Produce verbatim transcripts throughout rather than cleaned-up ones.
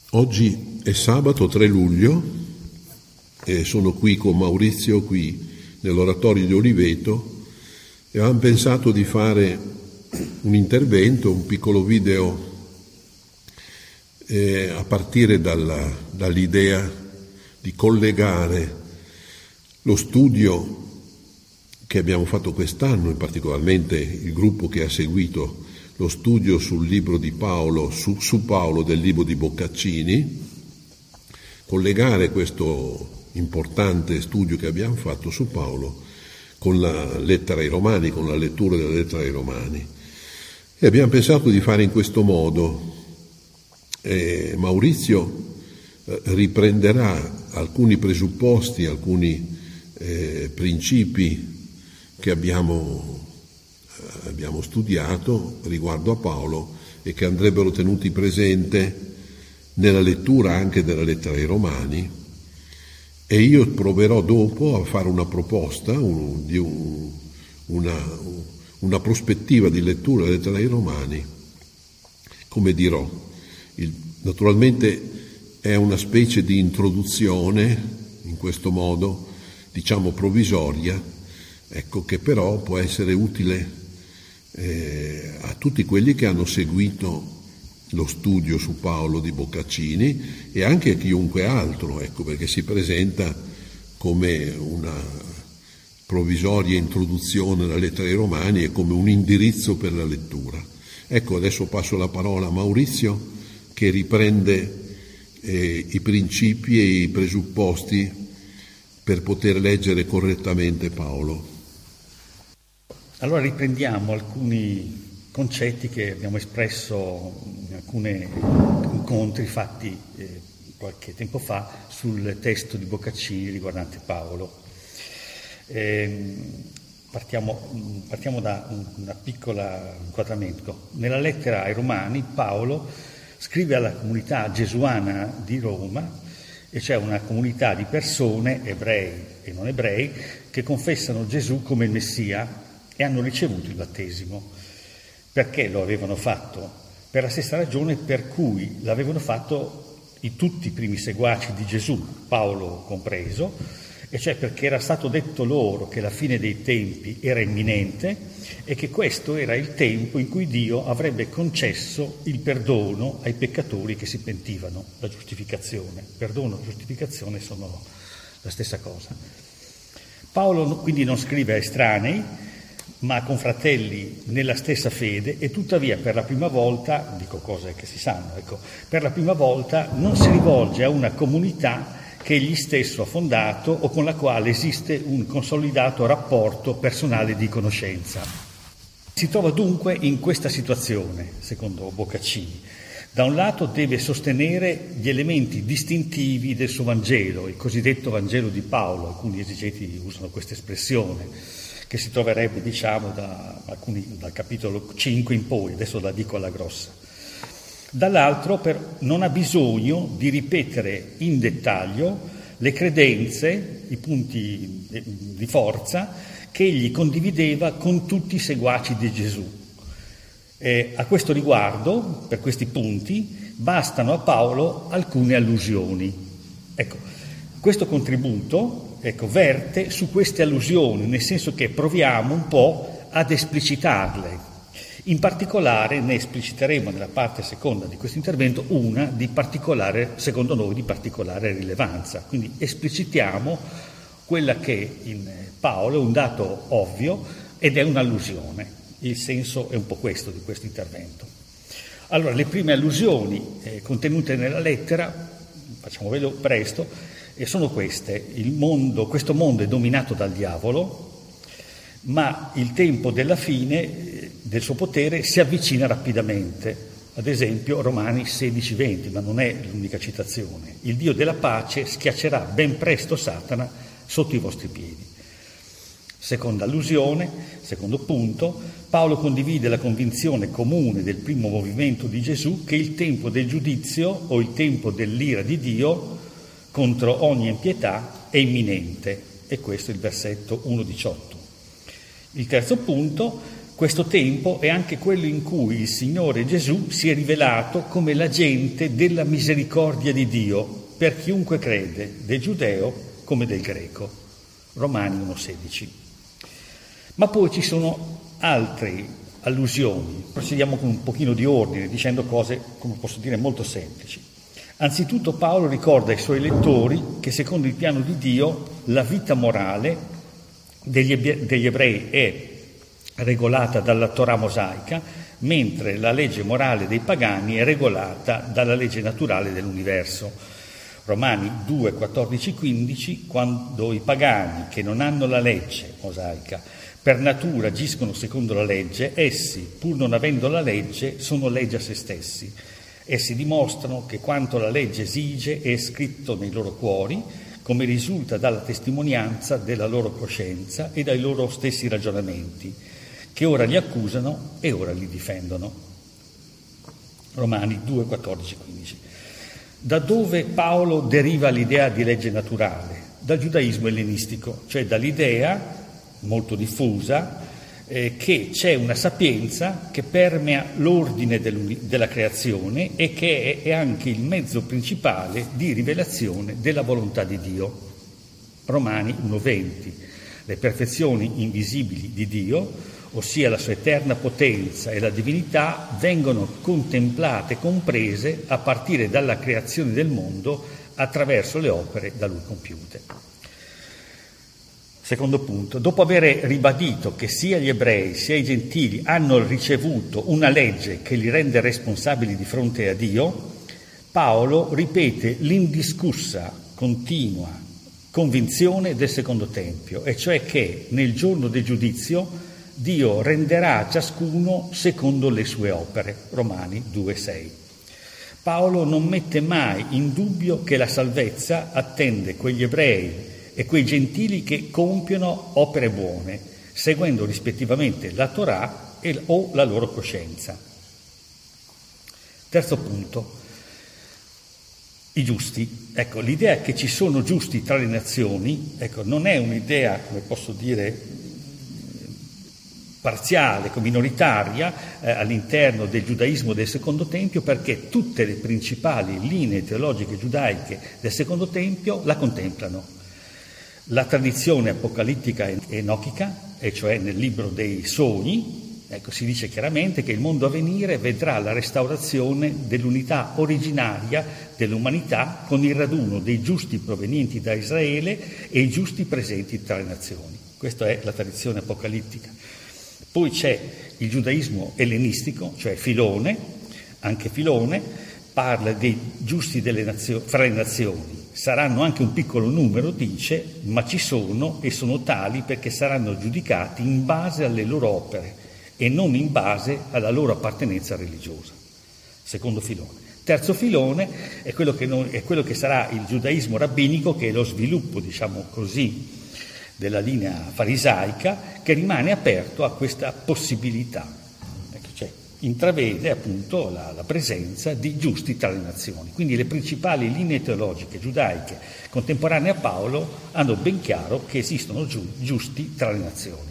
Oggi è sabato tre luglio e sono qui con Maurizio, qui nell'oratorio di Oliveto, e avevamo pensato di fare un intervento, un piccolo video eh, a partire dalla, dall'idea di collegare lo studio che abbiamo fatto quest'anno, in particolarmente il gruppo che ha seguito lo studio sul libro di Paolo, su, su Paolo del libro di Boccaccini, collegare questo importante studio che abbiamo fatto su Paolo con la lettera ai Romani, con la lettura della lettera ai Romani. E abbiamo pensato di fare in questo modo. E Maurizio eh, riprenderà alcuni presupposti, alcuni eh, principi che abbiamo abbiamo studiato riguardo a Paolo e che andrebbero tenuti presente nella lettura anche della lettera ai Romani, e io proverò dopo a fare una proposta, un, di un, una, una prospettiva di lettura della lettera ai Romani, come dirò. Il, naturalmente è una specie di introduzione, in questo modo, diciamo provvisoria, ecco, che però può essere utile Eh, a tutti quelli che hanno seguito lo studio su Paolo di Boccaccini e anche a chiunque altro, ecco, perché si presenta come una provvisoria introduzione alla lettera ai Romani e come un indirizzo per la lettura. Ecco, adesso passo la parola a Maurizio, che riprende eh, i principi e i presupposti per poter leggere correttamente Paolo. Allora riprendiamo alcuni concetti che abbiamo espresso in alcuni incontri fatti eh, qualche tempo fa sul testo di Boccaccini riguardante Paolo. Eh, partiamo, partiamo da un una piccola inquadramento. Nella lettera ai Romani Paolo scrive alla comunità gesuana di Roma, e c'è una comunità di persone, ebrei e non ebrei, che confessano Gesù come il Messia e hanno ricevuto il battesimo. Perché lo avevano fatto? Per la stessa ragione per cui l'avevano fatto i, tutti i primi seguaci di Gesù, Paolo compreso, e cioè perché era stato detto loro che la fine dei tempi era imminente e che questo era il tempo in cui Dio avrebbe concesso il perdono ai peccatori che si pentivano, la giustificazione. Perdono e giustificazione sono la stessa cosa. Paolo quindi non scrive a estranei, ma con fratelli nella stessa fede, e tuttavia per la prima volta, dico cose che si sanno, ecco, per la prima volta non si rivolge a una comunità che egli stesso ha fondato o con la quale esiste un consolidato rapporto personale di conoscenza. Si trova dunque in questa situazione, secondo Boccaccini. Da un lato deve sostenere gli elementi distintivi del suo Vangelo, il cosiddetto Vangelo di Paolo, alcuni esegeti usano questa espressione, che si troverebbe, diciamo, da alcuni, dal capitolo cinque in poi, adesso la dico alla grossa. Dall'altro per, non ha bisogno di ripetere in dettaglio le credenze, i punti di forza che egli condivideva con tutti i seguaci di Gesù. E a questo riguardo, per questi punti, bastano a Paolo alcune allusioni. Ecco, questo contributo ecco, verte su queste allusioni, nel senso che proviamo un po' ad esplicitarle. In particolare ne espliciteremo nella parte seconda di questo intervento una di particolare, secondo noi, di particolare rilevanza. Quindi esplicitiamo quella che in Paolo è un dato ovvio ed è un'allusione. Il senso è un po' questo di questo intervento. Allora, le prime allusioni eh, contenute nella lettera, facciamolo presto, e sono queste. Il mondo, questo mondo è dominato dal diavolo, ma il tempo della fine del suo potere si avvicina rapidamente. Ad esempio Romani sedici venti, ma non è l'unica citazione. Il Dio della pace schiaccerà ben presto Satana sotto i vostri piedi. Seconda allusione, secondo punto, Paolo condivide la convinzione comune del primo movimento di Gesù che il tempo del giudizio o il tempo dell'ira di Dio contro ogni impietà è imminente, e questo è il versetto uno diciotto. Il terzo punto, Questo tempo è anche quello in cui il Signore Gesù si è rivelato come l'agente della misericordia di Dio per chiunque crede, del giudeo come del greco. Romani uno sedici. Ma poi ci sono altre allusioni. Procediamo con un pochino di ordine, dicendo cose, come posso dire, molto semplici. Anzitutto Paolo ricorda ai suoi lettori che secondo il piano di Dio la vita morale degli ebrei è regolata dalla Torah mosaica, mentre la legge morale dei pagani è regolata dalla legge naturale dell'universo. Romani due, quattordici, quindici, quando i pagani che non hanno la legge mosaica per natura agiscono secondo la legge, essi, pur non avendo la legge, sono legge a se stessi. Essi dimostrano che quanto la legge esige è scritto nei loro cuori, come risulta dalla testimonianza della loro coscienza e dai loro stessi ragionamenti, che ora li accusano e ora li difendono. Romani due, quattordici, quindici. Da dove Paolo deriva l'idea di legge naturale? Dal giudaismo ellenistico, cioè dall'idea molto diffusa eh, che c'è una sapienza che permea l'ordine della creazione e che è, è anche il mezzo principale di rivelazione della volontà di Dio. Romani uno venti. Le perfezioni invisibili di Dio, ossia la sua eterna potenza e la divinità, vengono contemplate e comprese a partire dalla creazione del mondo attraverso le opere da lui compiute. Secondo punto, dopo aver ribadito che sia gli ebrei sia i gentili hanno ricevuto una legge che li rende responsabili di fronte a Dio, Paolo ripete l'indiscussa, continua convinzione del secondo tempio, e cioè che nel giorno del giudizio Dio renderà a ciascuno secondo le sue opere. Romani due sei. Paolo non mette mai in dubbio che la salvezza attende quegli ebrei e quei gentili che compiono opere buone, seguendo rispettivamente la Torah e, o la loro coscienza. Terzo punto, i giusti. Ecco, l'idea che ci sono giusti tra le nazioni, ecco, non è un'idea, come posso dire, parziale, minoritaria eh, all'interno del giudaismo del Secondo Tempio, perché tutte le principali linee teologiche giudaiche del Secondo Tempio la contemplano. La tradizione apocalittica enochica, e cioè nel libro dei sogni, ecco, si dice chiaramente che il mondo a venire vedrà la restaurazione dell'unità originaria dell'umanità con il raduno dei giusti provenienti da Israele e i giusti presenti tra le nazioni. Questa è la tradizione apocalittica. Poi c'è il giudaismo ellenistico, cioè Filone, anche Filone parla dei giusti delle nazio- fra le nazioni. Saranno anche un piccolo numero, dice, ma ci sono e sono tali perché saranno giudicati in base alle loro opere e non in base alla loro appartenenza religiosa. Secondo filone. Terzo filone è quello che, non, è quello che sarà il giudaismo rabbinico, che è lo sviluppo, diciamo così, della linea farisaica, che rimane aperto a questa possibilità. Ecco, cioè, intravede appunto la, la presenza di giusti tra le nazioni. Quindi le principali linee teologiche giudaiche contemporanee a Paolo hanno ben chiaro che esistono giu, giusti tra le nazioni.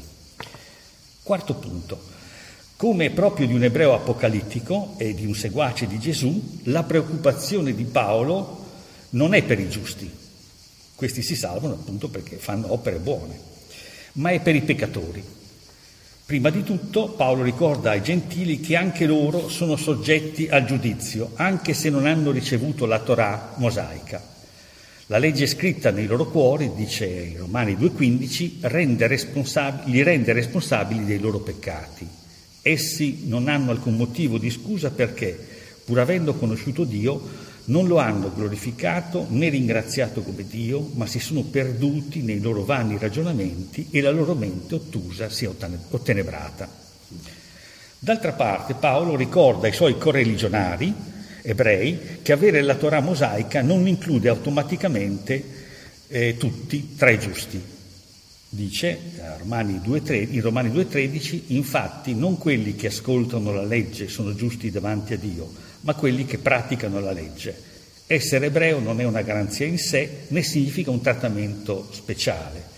Quarto punto. Come proprio di un ebreo apocalittico e di un seguace di Gesù, la preoccupazione di Paolo non è per i giusti. Questi si salvano appunto perché fanno opere buone, ma è per i peccatori. Prima di tutto Paolo ricorda ai gentili che anche loro sono soggetti al giudizio, anche se non hanno ricevuto la Torah mosaica. La legge scritta nei loro cuori, dice in Romani due quindici, rende responsabili, li rende responsabili dei loro peccati. Essi non hanno alcun motivo di scusa perché, pur avendo conosciuto Dio, non lo hanno glorificato né ringraziato come Dio, ma si sono perduti nei loro vani ragionamenti e la loro mente ottusa si è ottenebrata. D'altra parte Paolo ricorda ai suoi correligionari ebrei che avere la Torah mosaica non include automaticamente eh, tutti tra i giusti. Dice Romani due, in Romani due tredici, infatti non quelli che ascoltano la legge sono giusti davanti a Dio, ma quelli che praticano la legge. Essere ebreo non è una garanzia in sé, né significa un trattamento speciale.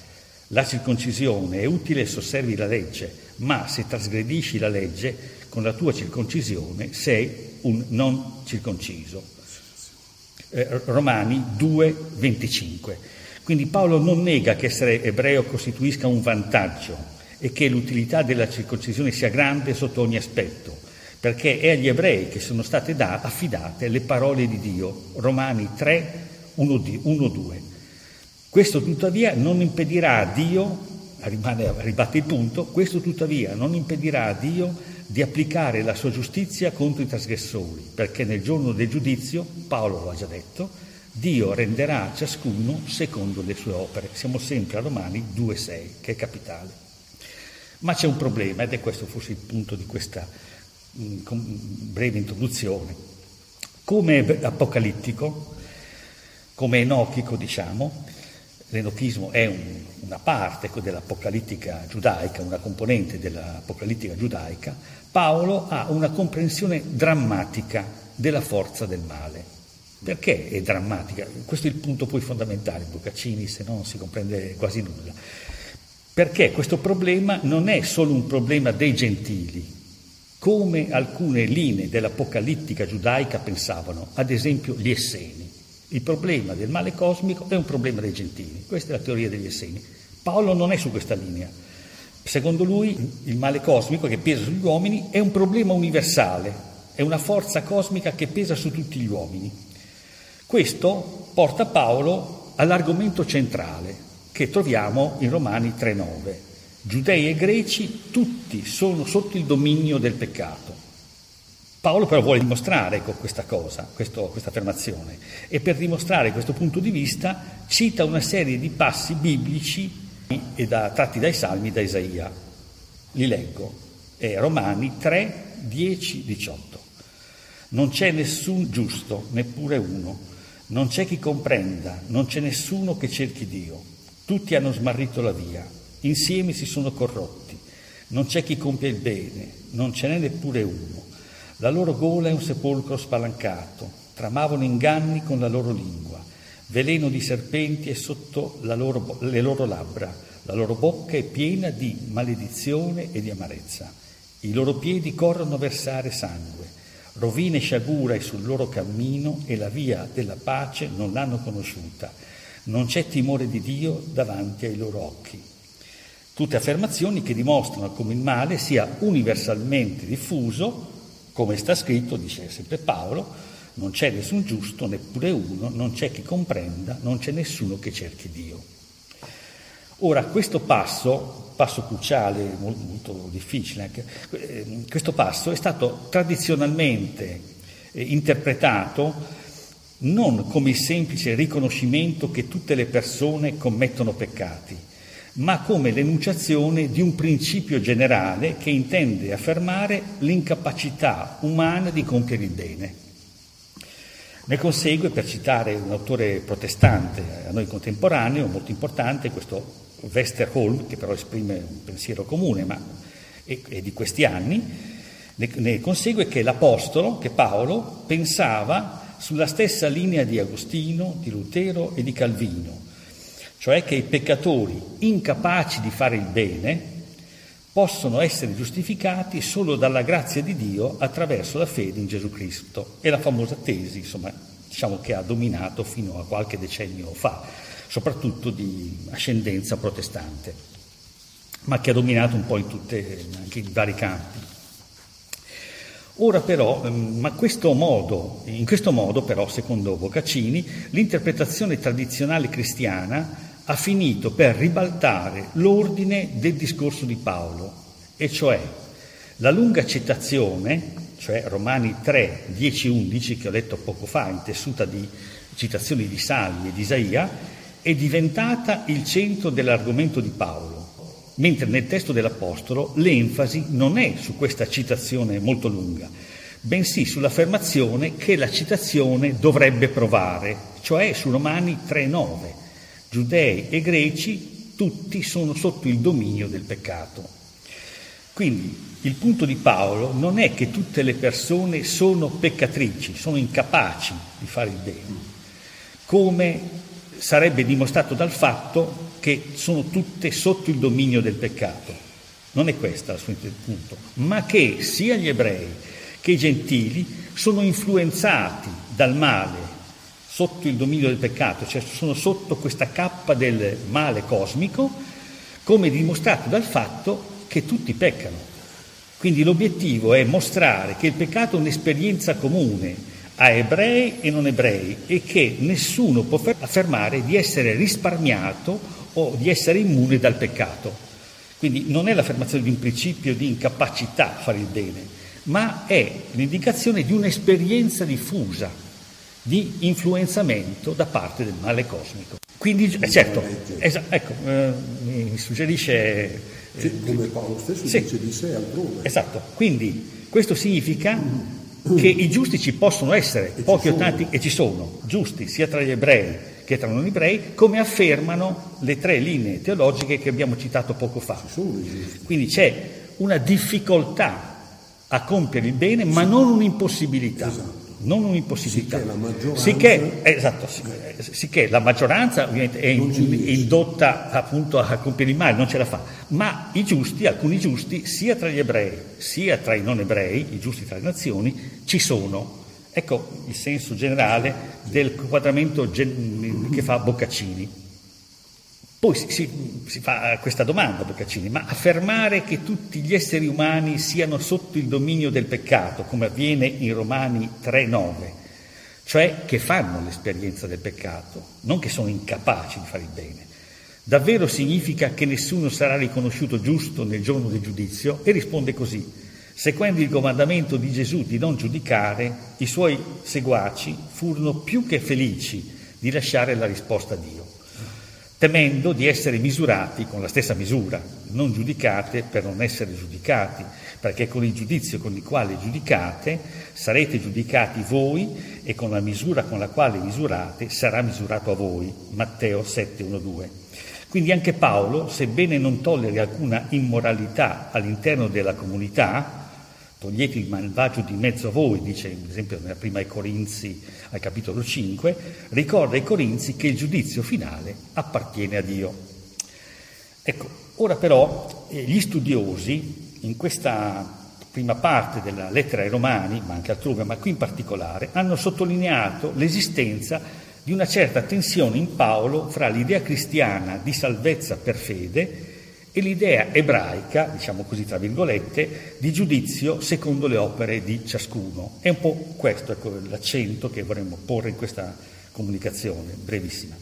La circoncisione è utile se osservi la legge, ma se trasgredisci la legge, con la tua circoncisione sei un non circonciso. Eh, Romani due venticinque. Quindi Paolo non nega che essere ebreo costituisca un vantaggio e che l'utilità della circoncisione sia grande sotto ogni aspetto, perché è agli ebrei che sono state da, affidate le parole di Dio. Romani tre uno due. Questo tuttavia non impedirà a Dio, rimane, ribatte il punto, questo tuttavia non impedirà a Dio di applicare la sua giustizia contro i trasgressori, perché nel giorno del giudizio, Paolo lo ha già detto, Dio renderà a ciascuno secondo le sue opere. Siamo sempre a Romani due sei, che è capitale. Ma c'è un problema, ed è questo forse il punto di questa mh, breve introduzione. Come apocalittico, come enochico, diciamo, l'enochismo è un, una parte dell'apocalittica giudaica, una componente dell'apocalittica giudaica. Paolo ha una comprensione drammatica della forza del male. Perché è drammatica? Questo è il punto poi fondamentale, Boccaccini, se no non si comprende quasi nulla. Perché questo problema non è solo un problema dei gentili, come alcune linee dell'apocalittica giudaica pensavano, ad esempio gli Esseni. Il problema del male cosmico è un problema dei gentili, questa è la teoria degli Esseni. Paolo non è su questa linea. Secondo lui il male cosmico che pesa sugli uomini è un problema universale, è una forza cosmica che pesa su tutti gli uomini. Questo porta Paolo all'argomento centrale che troviamo in Romani tre nove. Giudei e greci tutti sono sotto il dominio del peccato. Paolo però vuole dimostrare con questa cosa, questo, questa affermazione, e per dimostrare questo punto di vista cita una serie di passi biblici e da, tratti dai Salmi da Isaia. Li leggo, è Romani tre dieci diciotto. Non c'è nessun giusto, neppure uno, non c'è chi comprenda, non c'è nessuno che cerchi Dio. Tutti hanno smarrito la via, insieme si sono corrotti, non c'è chi compia il bene, non ce n'è neppure uno. La loro gola è un sepolcro spalancato, tramavano inganni con la loro lingua, veleno di serpenti è sotto la loro, le loro labbra, la loro bocca è piena di maledizione e di amarezza. I loro piedi corrono a versare sangue, rovina e sciagura è sul loro cammino e la via della pace non l'hanno conosciuta. Non c'è timore di Dio davanti ai loro occhi. Tutte affermazioni che dimostrano come il male sia universalmente diffuso. Come sta scritto, dice sempre Paolo, non c'è nessun giusto, neppure uno, non c'è chi comprenda, non c'è nessuno che cerchi Dio. Ora, questo passo, passo cruciale, molto, molto difficile, anche, eh, questo passo è stato tradizionalmente eh, interpretato non come il semplice riconoscimento che tutte le persone commettono peccati, ma come l'enunciazione di un principio generale che intende affermare l'incapacità umana di compiere il bene. Ne consegue, per citare un autore protestante a noi contemporaneo, molto importante, questo Westerholm, che però esprime un pensiero comune, ma è, è di questi anni, ne, ne consegue che l'Apostolo, che Paolo, pensava sulla stessa linea di Agostino, di Lutero e di Calvino, cioè che i peccatori incapaci di fare il bene possono essere giustificati solo dalla grazia di Dio attraverso la fede in Gesù Cristo. È la famosa tesi, insomma, diciamo che ha dominato fino a qualche decennio fa, soprattutto di ascendenza protestante, ma che ha dominato un po' in tutte, anche in vari campi. Ora però, ma questo modo, in questo modo però, secondo Boccaccini, l'interpretazione tradizionale cristiana ha finito per ribaltare l'ordine del discorso di Paolo, e cioè la lunga citazione, cioè Romani tre dieci undici, che ho letto poco fa, intessuta di citazioni di Salmi e di Isaia, è diventata il centro dell'argomento di Paolo, mentre nel testo dell'Apostolo l'enfasi non è su questa citazione molto lunga, bensì sull'affermazione che la citazione dovrebbe provare, cioè su Romani tre nove. Giudei e greci tutti sono sotto il dominio del peccato. Quindi il punto di Paolo non è che tutte le persone sono peccatrici, sono incapaci di fare il bene, come sarebbe dimostrato dal fatto che sono tutte sotto il dominio del peccato. Non è questo il suo punto, ma che sia gli ebrei che i gentili sono influenzati dal male, sotto il dominio del peccato, cioè sono sotto questa cappa del male cosmico, come dimostrato dal fatto che tutti peccano. Quindi l'obiettivo è mostrare che il peccato è un'esperienza comune a ebrei e non ebrei e che nessuno può affermare di essere risparmiato o di essere immune dal peccato. Quindi non è l'affermazione di un principio di incapacità a fare il bene, ma è l'indicazione di un'esperienza diffusa di influenzamento da parte del male cosmico. Quindi, eh, certo, esa- ecco, eh, mi suggerisce... Eh, sì, come Paolo stesso sì, dice di sé altrove. Esatto, quindi questo significa che i giusti ci possono essere, e pochi o tanti, e ci sono, giusti sia tra gli ebrei che tra i non ebrei, come affermano le tre linee teologiche che abbiamo citato poco fa. Ci sono i giusti. Quindi c'è una difficoltà a compiere il bene, ma sì, non un'impossibilità. Esatto. Non un'impossibilità. Sicché la maggioranza, sicché, esatto, sicché la maggioranza ovviamente è indotta appunto a compiere il male, non ce la fa. Ma i giusti, alcuni giusti, sia tra gli ebrei sia tra i non ebrei, i giusti tra le nazioni, ci sono. Ecco il senso generale del quadramento gen- che fa Boccaccini. Poi si, si, si fa questa domanda, Boccaccini, ma affermare che tutti gli esseri umani siano sotto il dominio del peccato, come avviene in Romani tre nove, cioè che fanno l'esperienza del peccato, non che sono incapaci di fare il bene, davvero significa che nessuno sarà riconosciuto giusto nel giorno del giudizio? E risponde così: seguendo il comandamento di Gesù di non giudicare, i suoi seguaci furono più che felici di lasciare la risposta a Dio, temendo di essere misurati con la stessa misura, non giudicate per non essere giudicati, perché con il giudizio con il quale giudicate sarete giudicati voi e con la misura con la quale misurate sarà misurato a voi. Matteo sette uno due. Quindi anche Paolo, sebbene non tolleri alcuna immoralità all'interno della comunità, togliete il malvagio di mezzo a voi, dice ad esempio nella prima ai Corinzi al capitolo cinque, ricorda ai Corinzi che il giudizio finale appartiene a Dio. Ecco, ora però eh, gli studiosi in questa prima parte della lettera ai Romani, ma anche altrove, ma qui in particolare, hanno sottolineato l'esistenza di una certa tensione in Paolo fra l'idea cristiana di salvezza per fede e l'idea ebraica, diciamo così tra virgolette, di giudizio secondo le opere di ciascuno. È un po' questo, ecco, l'accento che vorremmo porre in questa comunicazione brevissima.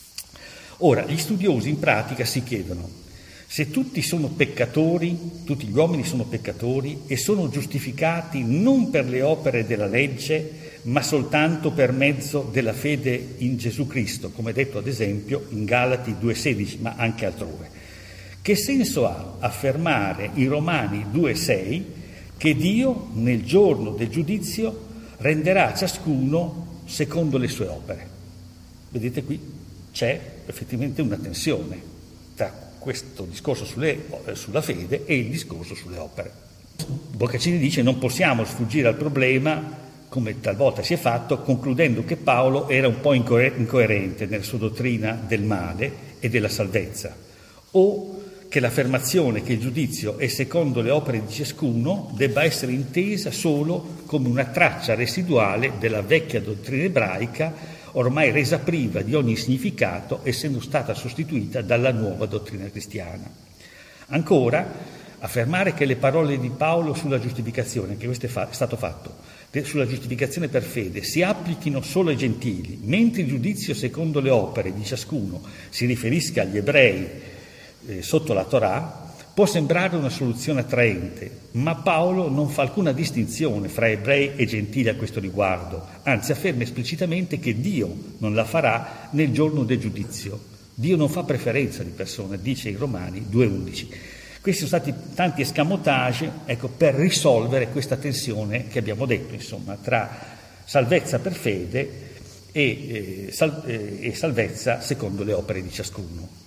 Ora, gli studiosi in pratica si chiedono: se tutti sono peccatori, tutti gli uomini sono peccatori e sono giustificati non per le opere della legge, ma soltanto per mezzo della fede in Gesù Cristo, come detto ad esempio in Galati due sedici, ma anche altrove, che senso ha affermare in Romani due sei che Dio nel giorno del giudizio renderà ciascuno secondo le sue opere? Vedete, qui c'è effettivamente una tensione tra questo discorso sulle, sulla fede e il discorso sulle opere. Boccaccini dice: non possiamo sfuggire al problema, come talvolta si è fatto, concludendo che Paolo era un po' incoerente nella sua dottrina del male e della salvezza, o che l'affermazione che il giudizio è secondo le opere di ciascuno debba essere intesa solo come una traccia residuale della vecchia dottrina ebraica, ormai resa priva di ogni significato, essendo stata sostituita dalla nuova dottrina cristiana. Ancora, affermare che le parole di Paolo sulla giustificazione, anche questo è, fa- è stato fatto, sulla giustificazione per fede, si applichino solo ai gentili, mentre il giudizio secondo le opere di ciascuno si riferisca agli ebrei eh, sotto la Torah, può sembrare una soluzione attraente, ma Paolo non fa alcuna distinzione fra ebrei e gentili a questo riguardo, anzi afferma esplicitamente che Dio non la farà nel giorno del giudizio. Dio non fa preferenza di persone, dice in Romani due undici. Questi sono stati tanti escamotage, ecco, per risolvere questa tensione che abbiamo detto, insomma, tra salvezza per fede e, eh, sal- eh, e salvezza secondo le opere di ciascuno.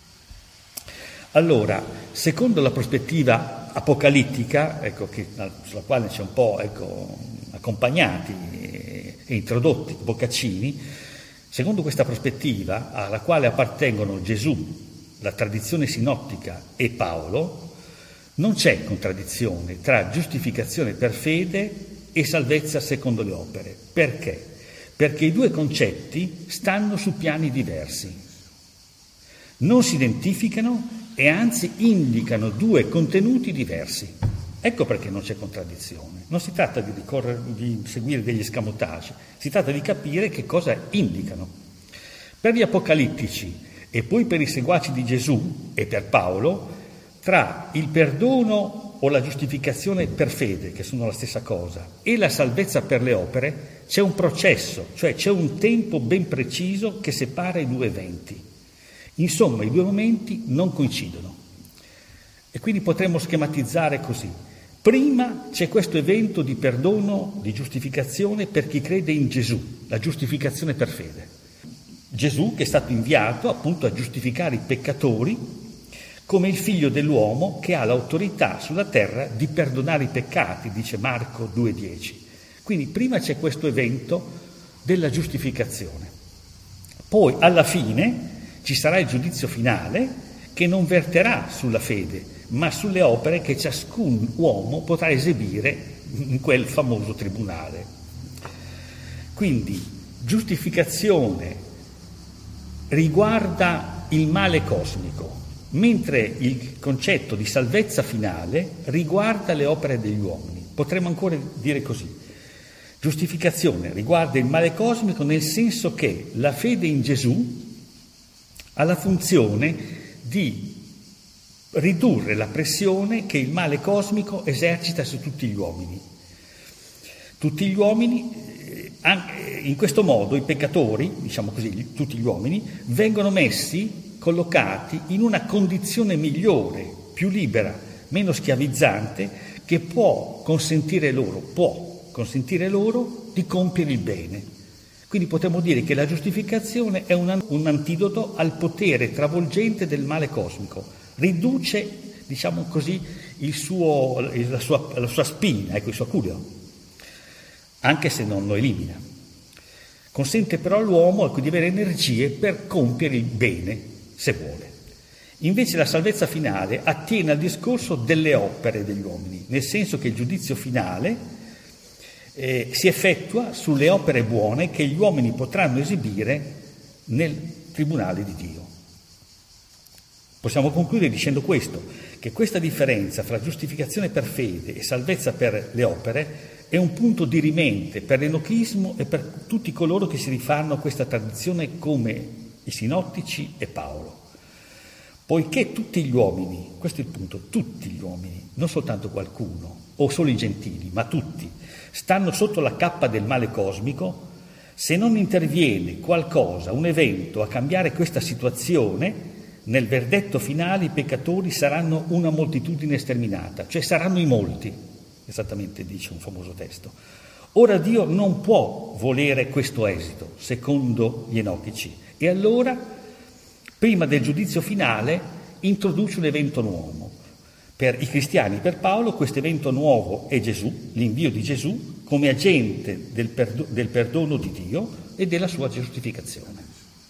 Allora, secondo la prospettiva apocalittica, ecco, che, sulla quale ci ha un po' ecco, accompagnati e, e introdotti Boccaccini, secondo questa prospettiva alla quale appartengono Gesù, la tradizione sinottica e Paolo, non c'è contraddizione tra giustificazione per fede e salvezza secondo le opere. Perché? Perché i due concetti stanno su piani diversi, non si identificano e anzi indicano due contenuti diversi. Ecco perché non c'è contraddizione. Non si tratta di, ricorrere, di seguire degli escamotage, si tratta di capire che cosa indicano. Per gli apocalittici e poi per i seguaci di Gesù e per Paolo, tra il perdono o la giustificazione per fede, che sono la stessa cosa, e la salvezza per le opere, c'è un processo, cioè c'è un tempo ben preciso che separa i due eventi. Insomma, i due momenti non coincidono. E quindi potremmo schematizzare così. Prima c'è questo evento di perdono, di giustificazione per chi crede in Gesù, la giustificazione per fede. Gesù che è stato inviato appunto a giustificare i peccatori come il figlio dell'uomo che ha l'autorità sulla terra di perdonare i peccati, dice Marco due dieci. Quindi prima c'è questo evento della giustificazione. Poi alla fine ci sarà il giudizio finale che non verterà sulla fede, ma sulle opere che ciascun uomo potrà esibire in quel famoso tribunale. Quindi giustificazione riguarda il male cosmico, mentre il concetto di salvezza finale riguarda le opere degli uomini. Potremmo ancora dire così. Giustificazione riguarda il male cosmico nel senso che la fede in Gesù ha la funzione di ridurre la pressione che il male cosmico esercita su tutti gli uomini. Tutti gli uomini, in questo modo i peccatori, diciamo così, tutti gli uomini, vengono messi, collocati in una condizione migliore, più libera, meno schiavizzante, che può consentire loro, può consentire loro di compiere il bene. Quindi potremmo dire che la giustificazione è un, un antidoto al potere travolgente del male cosmico, riduce, diciamo così, il suo, la, sua, la sua spina, ecco, il suo acurio, anche se non lo elimina. Consente però all'uomo ecco, di avere energie per compiere il bene, se vuole. Invece la salvezza finale attiene al discorso delle opere degli uomini, nel senso che il giudizio finale eh, si effettua sulle opere buone che gli uomini potranno esibire nel tribunale di Dio. Possiamo concludere dicendo questo, che questa differenza fra giustificazione per fede e salvezza per le opere è un punto dirimente per l'enochismo e per tutti coloro che si rifanno a questa tradizione come i sinottici e Paolo. Poiché tutti gli uomini, questo è il punto, tutti gli uomini, non soltanto qualcuno, o solo i gentili, ma tutti, stanno sotto la cappa del male cosmico, se non interviene qualcosa, un evento a cambiare questa situazione, nel verdetto finale i peccatori saranno una moltitudine sterminata, cioè saranno i molti, esattamente dice un famoso testo. Ora Dio non può volere questo esito, secondo gli enochici, e allora, prima del giudizio finale, introduce un evento nuovo. Per i cristiani, per Paolo, questo evento nuovo è Gesù, l'invio di Gesù, come agente del, perdo- del perdono di Dio e della sua giustificazione.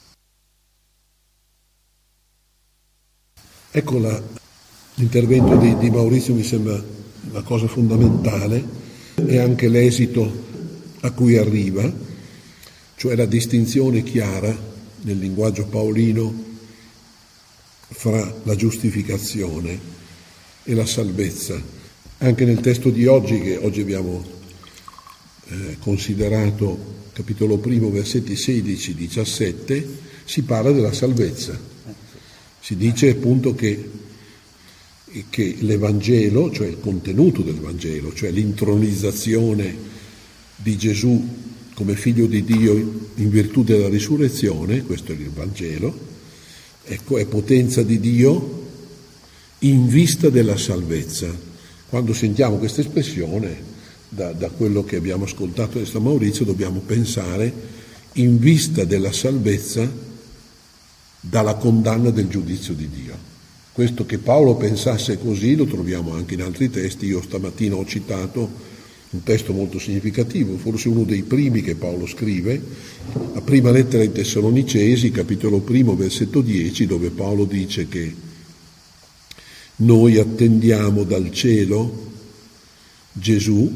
Ecco la, l'intervento di, di Maurizio mi sembra una cosa fondamentale e anche l'esito a cui arriva, cioè la distinzione chiara nel linguaggio paolino fra la giustificazione e la salvezza. Anche nel testo di oggi, che oggi abbiamo eh, considerato, capitolo primo, versetti sedici diciassette, si parla della salvezza. Si dice appunto che, che l'Evangelo, cioè il contenuto del Vangelo, cioè l'intronizzazione di Gesù come figlio di Dio in virtù della risurrezione, questo è il Vangelo, ecco, è potenza di Dio in vista della salvezza. Quando sentiamo questa espressione, da, da quello che abbiamo ascoltato da San Maurizio, dobbiamo pensare in vista della salvezza dalla condanna del giudizio di Dio. Questo che Paolo pensasse così lo troviamo anche in altri testi. Io stamattina ho citato un testo molto significativo, forse uno dei primi che Paolo scrive, la prima lettera ai Tessalonicesi, capitolo primo, versetto dieci, dove Paolo dice che noi attendiamo dal cielo Gesù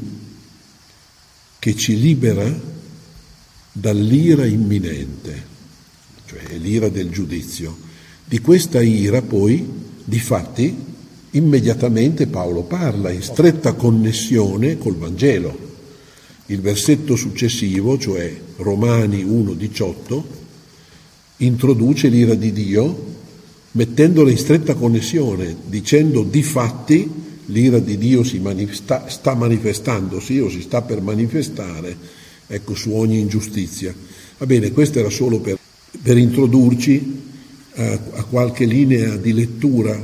che ci libera dall'ira imminente, cioè l'ira del giudizio. Di questa ira poi, difatti, immediatamente Paolo parla in stretta connessione col Vangelo. Il versetto successivo, cioè Romani uno diciotto, introduce l'ira di Dio mettendola in stretta connessione, dicendo difatti l'ira di Dio si manifesta, sta manifestandosi o si sta per manifestare, ecco, su ogni ingiustizia. Va bene, questo era solo per, per introdurci a, a qualche linea di lettura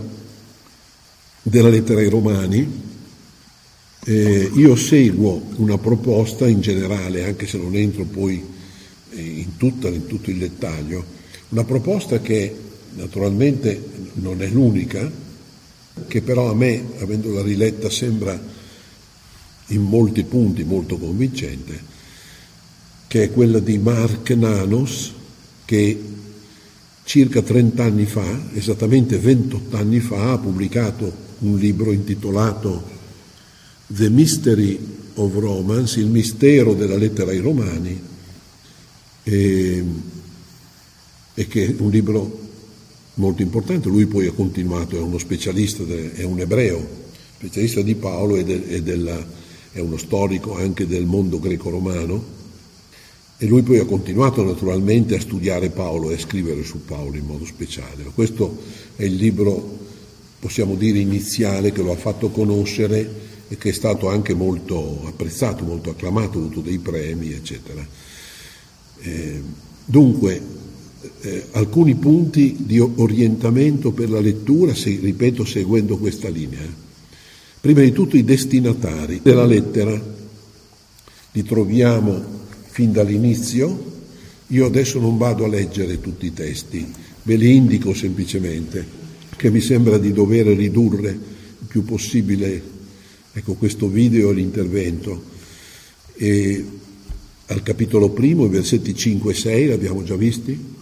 della lettera ai Romani. Eh, io seguo una proposta in generale, anche se non entro poi in, tutta, in tutto il dettaglio, una proposta che naturalmente non è l'unica, che però a me, avendola riletta, sembra in molti punti molto convincente, che è quella di Mark Nanos, che circa trenta anni fa, esattamente ventotto anni fa, ha pubblicato un libro intitolato The Mystery of Romans, il mistero della lettera ai Romani, e, e che è un libro molto importante. Lui poi ha continuato, è uno specialista, de, è un ebreo, specialista di Paolo e, de, e della, è uno storico anche del mondo greco-romano, e lui poi ha continuato naturalmente a studiare Paolo e a scrivere su Paolo in modo speciale. Questo è il libro, possiamo dire, iniziale, che lo ha fatto conoscere e che è stato anche molto apprezzato, molto acclamato, ha avuto dei premi, eccetera. Eh, dunque, Eh, alcuni punti di orientamento per la lettura, se, ripeto, seguendo questa linea. Prima di tutto i destinatari della lettera, li troviamo fin dall'inizio. Io adesso non vado a leggere tutti i testi, ve li indico semplicemente, che mi sembra di dover ridurre il più possibile, ecco, questo video e l'intervento. E al capitolo primo, i versetti cinque e sei, l'abbiamo già visti.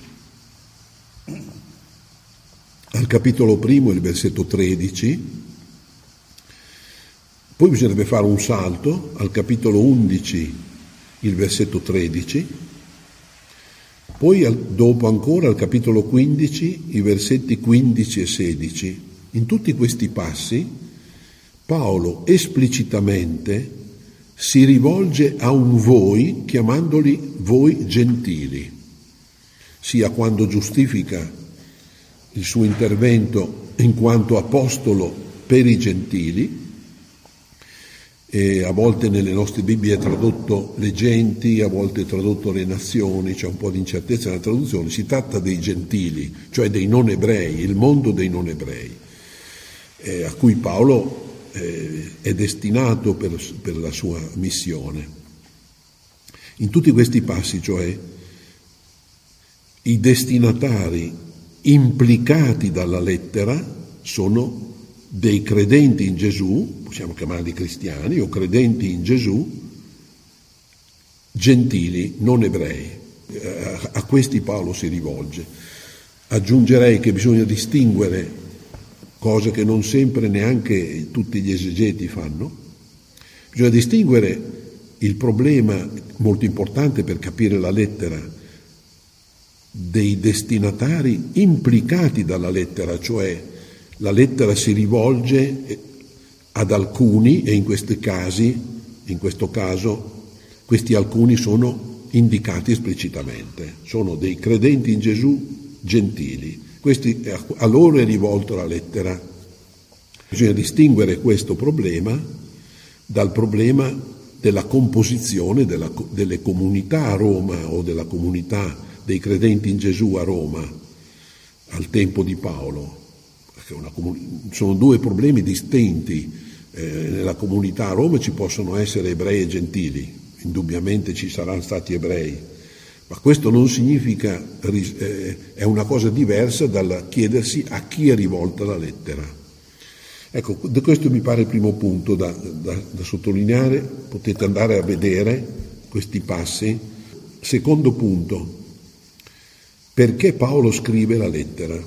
Al capitolo primo, il versetto tredici, poi bisognerebbe fare un salto al capitolo undici, il versetto tredici, poi al, dopo ancora al capitolo quindici, i versetti quindici e sedici. In tutti questi passi Paolo esplicitamente si rivolge a un voi, chiamandoli voi gentili, sia quando giustifica il suo intervento in quanto apostolo per i gentili, e a volte nelle nostre Bibbie è tradotto le genti, a volte è tradotto le nazioni, c'è un po' di incertezza nella traduzione. Si tratta dei gentili, cioè dei non ebrei, il mondo dei non ebrei, eh, a cui Paolo eh, è destinato per, per la sua missione. In tutti questi passi, cioè, i destinatari implicati dalla lettera sono dei credenti in Gesù, possiamo chiamarli cristiani, o credenti in Gesù, gentili, non ebrei. A questi Paolo si rivolge. Aggiungerei che bisogna distinguere, cosa che non sempre neanche tutti gli esegeti fanno, bisogna distinguere il problema molto importante per capire la lettera dei destinatari implicati dalla lettera, cioè la lettera si rivolge ad alcuni, e in questi casi, in questo caso, questi alcuni sono indicati esplicitamente, sono dei credenti in Gesù gentili. Questi, a loro è rivolta la lettera. Bisogna distinguere questo problema dal problema della composizione della, delle comunità a Roma, o della comunità dei credenti in Gesù a Roma al tempo di Paolo. Una comun- sono due problemi distinti. Eh, nella comunità a Roma ci possono essere ebrei e gentili, indubbiamente ci saranno stati ebrei, ma questo non significa, eh, è una cosa diversa dal chiedersi a chi è rivolta la lettera. Ecco, questo mi pare il primo punto da, da, da sottolineare, potete andare a vedere questi passi. Secondo punto, perché Paolo scrive la lettera?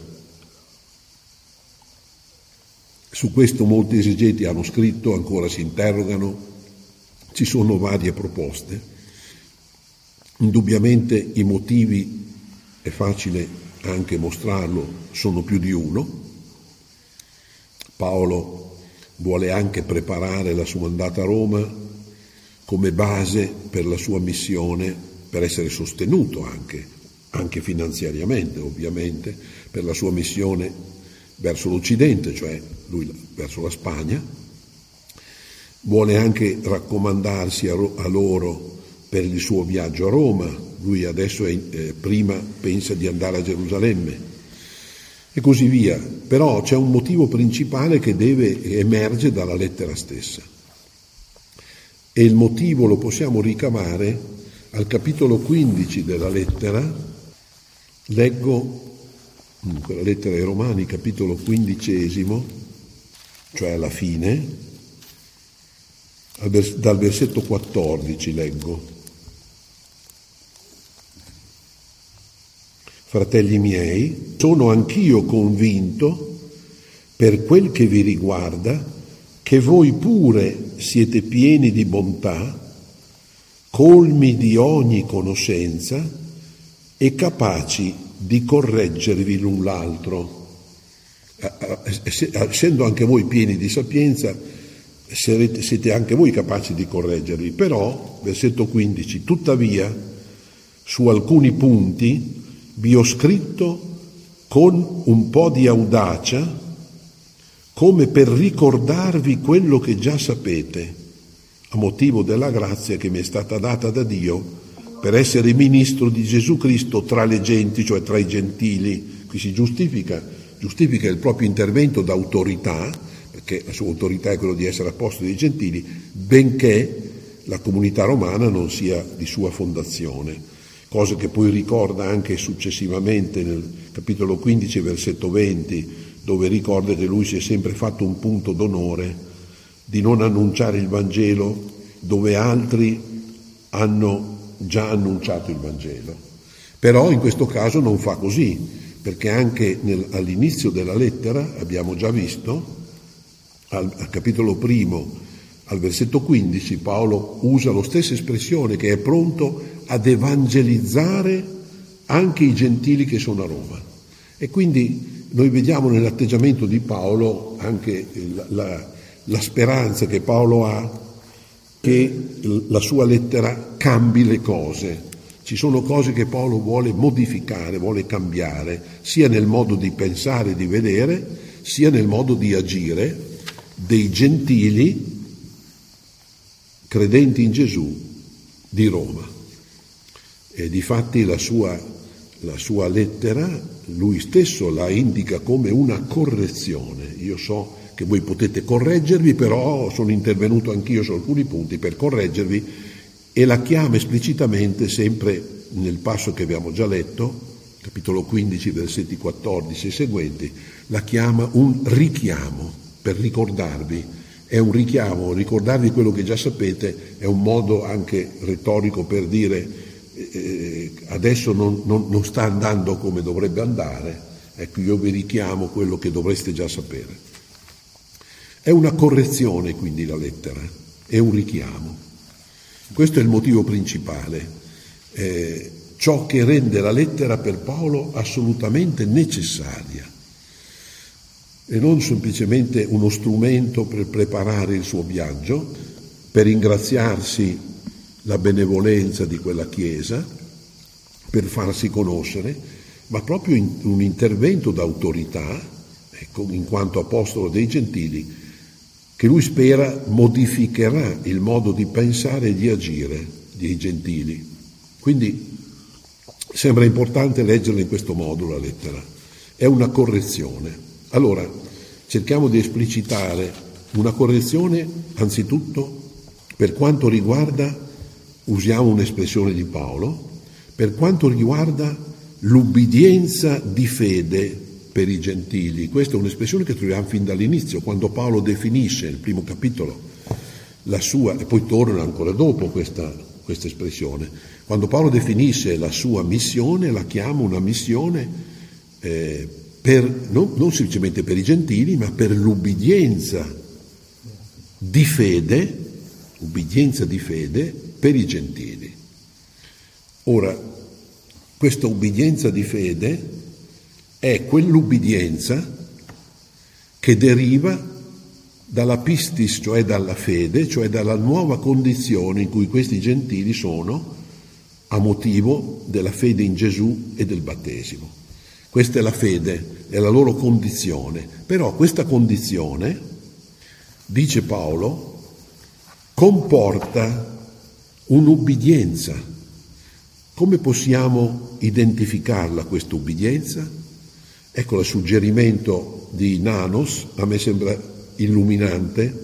Su questo molti esegeti hanno scritto, ancora si interrogano, ci sono varie proposte. Indubbiamente i motivi, è facile anche mostrarlo, sono più di uno. Paolo vuole anche preparare la sua andata a Roma come base per la sua missione, per essere sostenuto anche, anche finanziariamente ovviamente, per la sua missione verso l'Occidente, cioè lui verso la Spagna. Vuole anche raccomandarsi a, a loro per il suo viaggio a Roma. Lui adesso è, eh, prima pensa di andare a Gerusalemme e così via. Però c'è un motivo principale che deve emergere dalla lettera stessa, e il motivo lo possiamo ricavare al capitolo quindici della lettera. Leggo la lettera ai Romani, capitolo quindicesimo, cioè alla fine, dal versetto quattordici leggo. Fratelli miei, sono anch'io convinto, per quel che vi riguarda, che voi pure siete pieni di bontà, colmi di ogni conoscenza e capaci di correggervi l'un l'altro. Essendo anche voi pieni di sapienza, siete anche voi capaci di correggervi. Però, versetto quindici, tuttavia, su alcuni punti vi ho scritto con un po' di audacia, come per ricordarvi quello che già sapete, a motivo della grazia che mi è stata data da Dio per essere ministro di Gesù Cristo tra le genti, cioè tra i gentili. Qui si giustifica, giustifica il proprio intervento d'autorità, perché la sua autorità è quello di essere apostolo dei gentili, benché la comunità romana non sia di sua fondazione, cosa che poi ricorda anche successivamente nel capitolo quindici, versetto venti, dove ricorda che lui si è sempre fatto un punto d'onore di non annunciare il Vangelo dove altri hanno già annunciato il Vangelo. Però in questo caso non fa così, perché anche nel, all'inizio della lettera abbiamo già visto, al, al capitolo primo, al versetto quindici, Paolo usa la stessa espressione, che è pronto ad evangelizzare anche i gentili che sono a Roma. E quindi noi vediamo nell'atteggiamento di Paolo anche la, la, la speranza che Paolo ha che la sua lettera cambi le cose. Ci sono cose che Paolo vuole modificare, vuole cambiare, sia nel modo di pensare, di vedere, sia nel modo di agire dei gentili credenti in Gesù di Roma. E difatti la sua, la sua lettera, lui stesso la indica come una correzione. Io so che voi potete correggervi, però sono intervenuto anch'io su alcuni punti per correggervi, e la chiama esplicitamente, sempre nel passo che abbiamo già letto, capitolo quindici, versetti quattordici e seguenti, la chiama un richiamo per ricordarvi. È un richiamo, ricordarvi quello che già sapete, è un modo anche retorico per dire eh, adesso non, non, non sta andando come dovrebbe andare, ecco, io vi richiamo quello che dovreste già sapere. È una correzione quindi la lettera, è un richiamo. Questo è il motivo principale, eh, ciò che rende la lettera per Paolo assolutamente necessaria e non semplicemente uno strumento per preparare il suo viaggio, per ringraziarsi la benevolenza di quella Chiesa, per farsi conoscere, ma proprio in, un intervento d'autorità, ecco, in quanto apostolo dei gentili, che lui spera modificherà il modo di pensare e di agire dei gentili. Quindi sembra importante leggerla in questo modo la lettera. È una correzione. Allora, cerchiamo di esplicitare una correzione anzitutto per quanto riguarda, usiamo un'espressione di Paolo, per quanto riguarda l'ubbidienza di fede per i gentili. Questa è un'espressione che troviamo fin dall'inizio, quando Paolo definisce nel primo capitolo la sua, e poi torna ancora dopo questa, questa espressione, quando Paolo definisce la sua missione, la chiama una missione eh, per, non, non semplicemente per i gentili, ma per l'ubbidienza di fede, ubbidienza di fede per i gentili. Ora, questa ubbidienza di fede è quell'ubbidienza che deriva dalla pistis, cioè dalla fede, cioè dalla nuova condizione in cui questi gentili sono a motivo della fede in Gesù e del battesimo. Questa è la fede, è la loro condizione. Però questa condizione, dice Paolo, comporta un'ubbidienza. Come possiamo identificarla questa ubbidienza? Ecco il suggerimento di Nanos, a me sembra illuminante,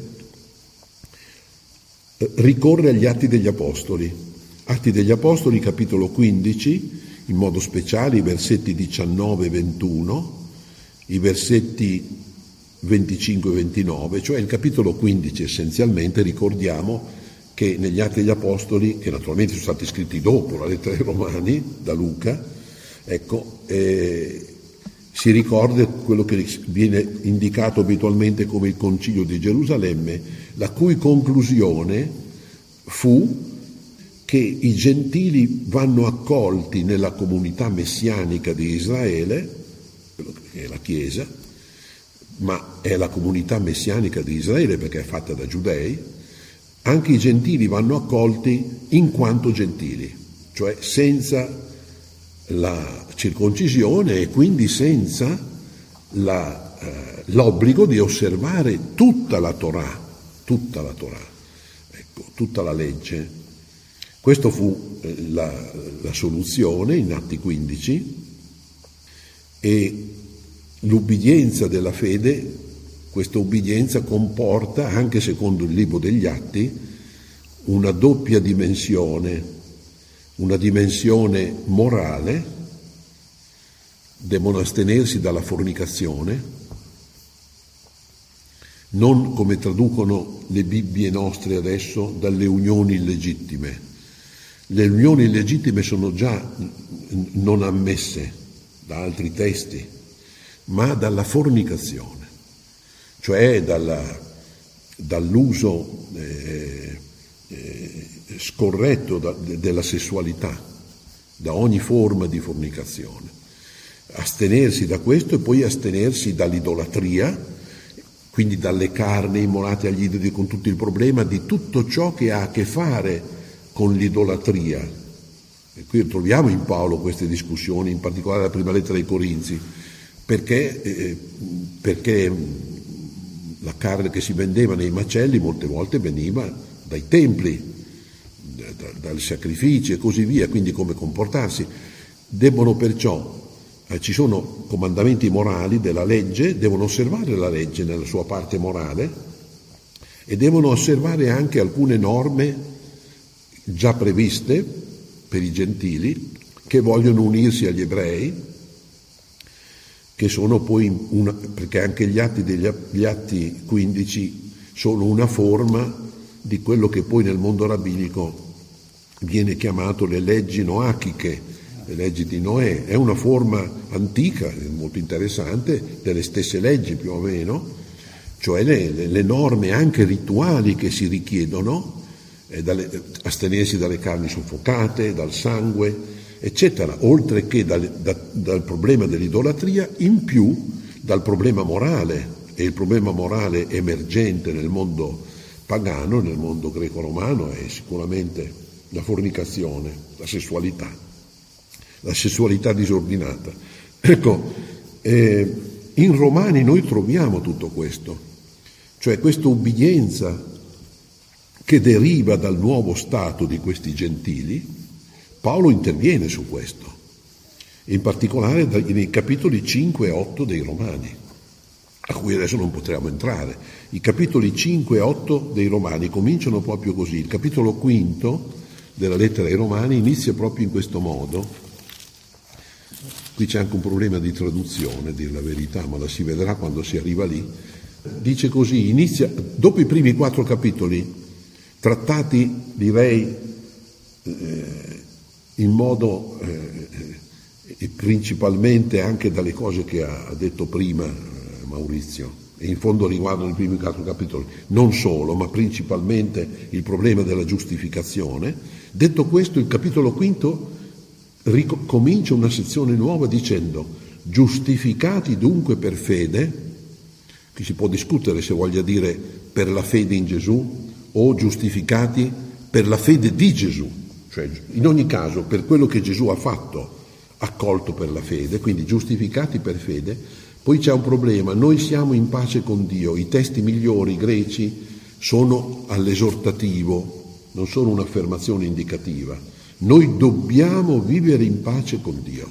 ricorre agli Atti degli Apostoli. Atti degli Apostoli, capitolo quindici, in modo speciale i versetti diciannove e ventuno, i versetti venticinque e ventinove, cioè il capitolo quindici essenzialmente, ricordiamo che negli Atti degli Apostoli, che naturalmente sono stati scritti dopo la lettera ai Romani, da Luca, ecco, eh, si ricorda quello che viene indicato abitualmente come il Concilio di Gerusalemme, la cui conclusione fu che i gentili vanno accolti nella comunità messianica di Israele, quello che è la Chiesa, ma è la comunità messianica di Israele perché è fatta da giudei. Anche i gentili vanno accolti in quanto gentili, cioè senza la circoncisione e quindi senza la, eh, l'obbligo di osservare tutta la Torah, tutta la Torah, ecco, tutta la legge. Questa fu eh, la, la soluzione in Atti quindici, e l'ubbidienza della fede, questa ubbidienza comporta, anche secondo il libro degli Atti, una doppia dimensione, una dimensione morale, devono astenersi dalla fornicazione, non come traducono le Bibbie nostre adesso, dalle unioni illegittime. Le unioni illegittime sono già non ammesse da altri testi, ma dalla fornicazione, cioè dalla, dall'uso eh, eh, scorretto da, de, della sessualità, da ogni forma di fornicazione. Astenersi da questo e poi astenersi dall'idolatria, quindi dalle carni immolate agli idoli, con tutto il problema di tutto ciò che ha a che fare con l'idolatria. E qui troviamo in Paolo queste discussioni, in particolare la prima lettera ai Corinzi, perché, eh, perché la carne che si vendeva nei macelli molte volte veniva dai templi, da, da, dai sacrifici e così via, quindi come comportarsi. Debbono perciò, eh, ci sono comandamenti morali della legge, devono osservare la legge nella sua parte morale e devono osservare anche alcune norme già previste per i gentili che vogliono unirsi agli ebrei, che sono poi una, perché anche gli atti degli gli atti quindici sono una forma di quello che poi nel mondo rabbinico viene chiamato le leggi noachiche, le leggi di Noè. È una forma antica, molto interessante, delle stesse leggi più o meno, cioè le, le, le norme anche rituali che si richiedono, eh, dalle, astenersi dalle carni soffocate, dal sangue, eccetera, oltre che dal, da, dal problema dell'idolatria, in più dal problema morale, e il problema morale emergente nel mondo pagano, nel mondo greco-romano, è sicuramente la fornicazione, la sessualità, la sessualità disordinata. Ecco, eh, in Romani noi troviamo tutto questo, cioè questa ubbidienza che deriva dal nuovo stato di questi gentili. Paolo interviene su questo, in particolare nei capitoli cinque e otto dei Romani, a cui adesso non potremo entrare. I capitoli cinque e otto dei Romani cominciano proprio così. Il capitolo quinto della lettera ai Romani inizia proprio in questo modo. Qui c'è anche un problema di traduzione, a dire la verità, ma la si vedrà quando si arriva lì. Dice così, inizia, dopo i primi quattro capitoli, trattati, direi, eh, in modo, eh, e principalmente anche dalle cose che ha detto prima eh, Maurizio, e in fondo riguardano i primi quattro capitoli, non solo, ma principalmente il problema della giustificazione. Detto questo, il capitolo quinto ric- comincia una sezione nuova dicendo: giustificati dunque per fede, che si può discutere se voglia dire per la fede in Gesù o giustificati per la fede di Gesù, cioè in ogni caso per quello che Gesù ha fatto, accolto per la fede, quindi giustificati per fede. Poi c'è un problema, noi siamo in pace con Dio, i testi migliori greci sono all'esortativo, non sono un'affermazione indicativa. Noi dobbiamo vivere in pace con Dio.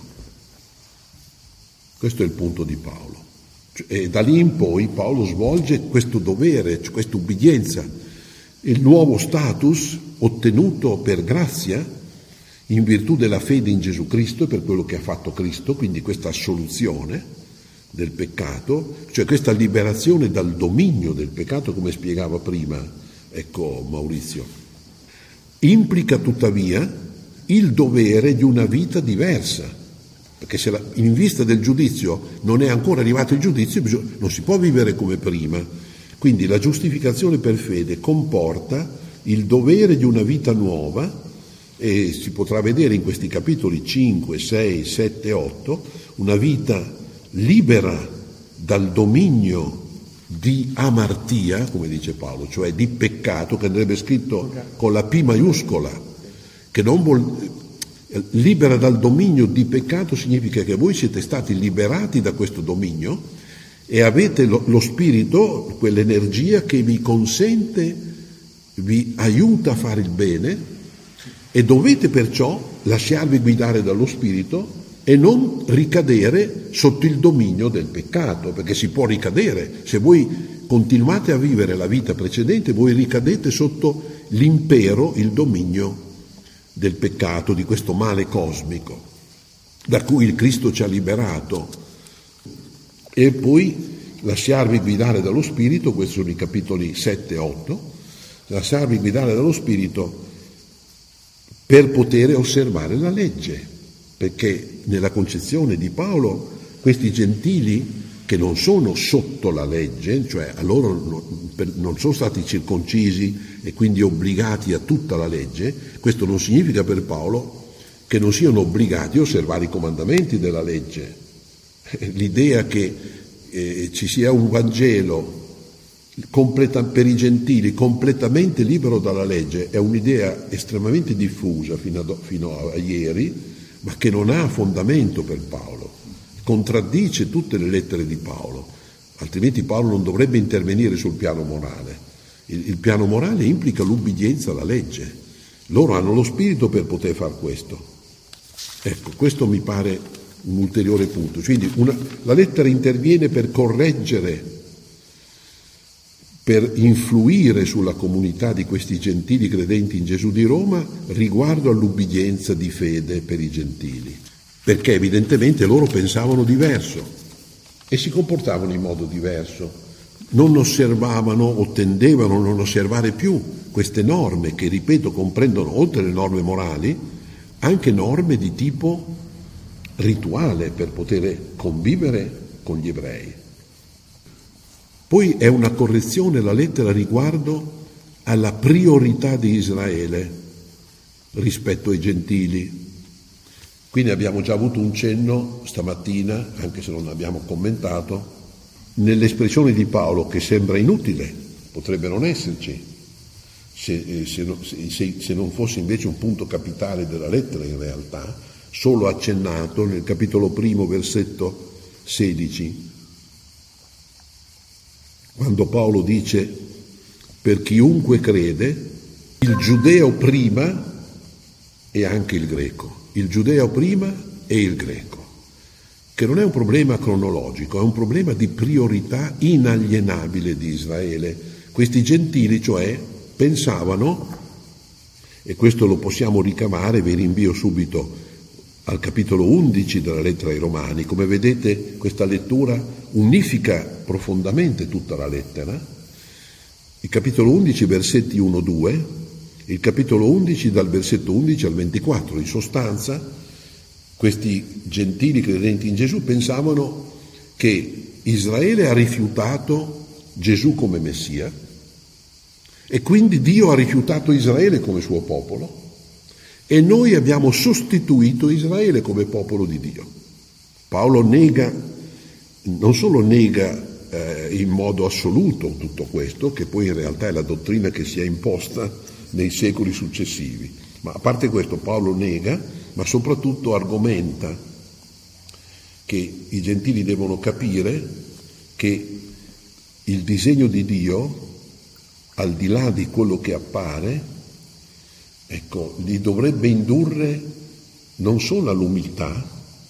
Questo è il punto di Paolo. E da lì in poi Paolo svolge questo dovere, questa ubbidienza, il nuovo status ottenuto per grazia in virtù della fede in Gesù Cristo, per quello che ha fatto Cristo, quindi questa assoluzione del peccato, cioè questa liberazione dal dominio del peccato, come spiegava prima, ecco Maurizio, implica tuttavia il dovere di una vita diversa, perché se la, in vista del giudizio non è ancora arrivato il giudizio, bisogna, non si può vivere come prima. Quindi la giustificazione per fede comporta il dovere di una vita nuova, e si potrà vedere in questi capitoli cinque, sei, sette, otto, una vita libera dal dominio di amartia, come dice Paolo, cioè di peccato, che andrebbe scritto con la P maiuscola, che non vuol, libera dal dominio di peccato significa che voi siete stati liberati da questo dominio e avete lo, lo spirito, quell'energia che vi consente, vi aiuta a fare il bene, e dovete perciò lasciarvi guidare dallo spirito e non ricadere sotto il dominio del peccato, perché si può ricadere. Se voi continuate a vivere la vita precedente, voi ricadete sotto l'impero, il dominio del peccato, di questo male cosmico, da cui il Cristo ci ha liberato. E poi lasciarvi guidare dallo Spirito, questi sono i capitoli sette e otto, lasciarvi guidare dallo Spirito per poter osservare la legge, perché nella concezione di Paolo questi gentili che non sono sotto la legge, cioè a loro non sono stati circoncisi e quindi obbligati a tutta la legge, questo non significa per Paolo che non siano obbligati a osservare i comandamenti della legge. L'idea che eh, ci sia un Vangelo completa, per i gentili completamente libero dalla legge è un'idea estremamente diffusa fino a, fino a ieri, ma che non ha fondamento per Paolo, contraddice tutte le lettere di Paolo, altrimenti Paolo non dovrebbe intervenire sul piano morale. Il, il piano morale implica l'ubbidienza alla legge, loro hanno lo spirito per poter far questo. Ecco, questo mi pare un ulteriore punto. Quindi una, la lettera interviene per correggere, per influire sulla comunità di questi gentili credenti in Gesù di Roma riguardo all'ubbidienza di fede per i gentili, perché evidentemente loro pensavano diverso e si comportavano in modo diverso, non osservavano o tendevano a non osservare più queste norme che, ripeto, comprendono oltre le norme morali anche norme di tipo rituale per poter convivere con gli ebrei. Poi è una correzione la lettera riguardo alla priorità di Israele rispetto ai gentili. Qui ne abbiamo già avuto un cenno stamattina, anche se non abbiamo commentato, nell'espressione di Paolo che sembra inutile, potrebbe non esserci, se, se, se, se non fosse invece un punto capitale della lettera in realtà, solo accennato nel capitolo primo, versetto sedici. Quando Paolo dice per chiunque crede, il giudeo prima e anche il greco, il giudeo prima e il greco, che non è un problema cronologico, è un problema di priorità inalienabile di Israele. Questi gentili, cioè, pensavano, e questo lo possiamo ricavare, vi rinvio subito al capitolo undici della lettera ai Romani. Come vedete, questa lettura unifica profondamente tutta la lettera. Il capitolo undici, versetti uno due, il capitolo undici dal versetto undici al ventiquattro. In sostanza, questi gentili credenti in Gesù pensavano che Israele ha rifiutato Gesù come Messia e quindi Dio ha rifiutato Israele come suo popolo e noi abbiamo sostituito Israele come popolo di Dio. Paolo nega, non solo nega eh, in modo assoluto tutto questo, che poi in realtà è la dottrina che si è imposta nei secoli successivi, ma a parte questo Paolo nega, ma soprattutto argomenta che i gentili devono capire che il disegno di Dio, al di là di quello che appare, ecco, li dovrebbe indurre non solo all'umiltà,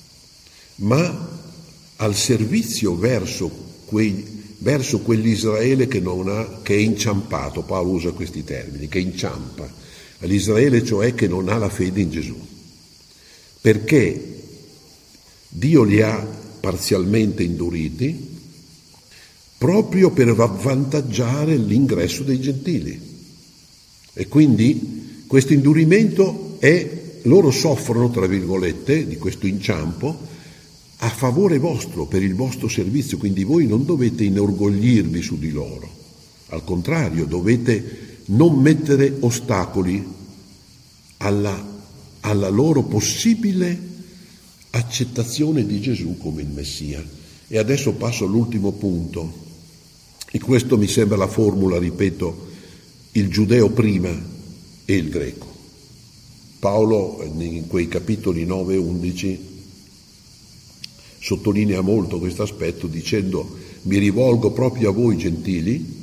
ma al servizio verso, quei, verso quell'Israele che, non ha, che è inciampato. Paolo usa questi termini, che inciampa, all'Israele cioè che non ha la fede in Gesù, perché Dio li ha parzialmente induriti proprio per avvantaggiare l'ingresso dei gentili. E quindi questo indurimento è, loro soffrono, tra virgolette, di questo inciampo a favore vostro, per il vostro servizio, quindi voi non dovete inorgoglirvi su di loro, al contrario, dovete non mettere ostacoli alla, alla loro possibile accettazione di Gesù come il Messia. E adesso passo all'ultimo punto, e questo mi sembra la formula, ripeto, il giudeo prima e il greco. Paolo in quei capitoli nove e undici sottolinea molto questo aspetto dicendo: mi rivolgo proprio a voi gentili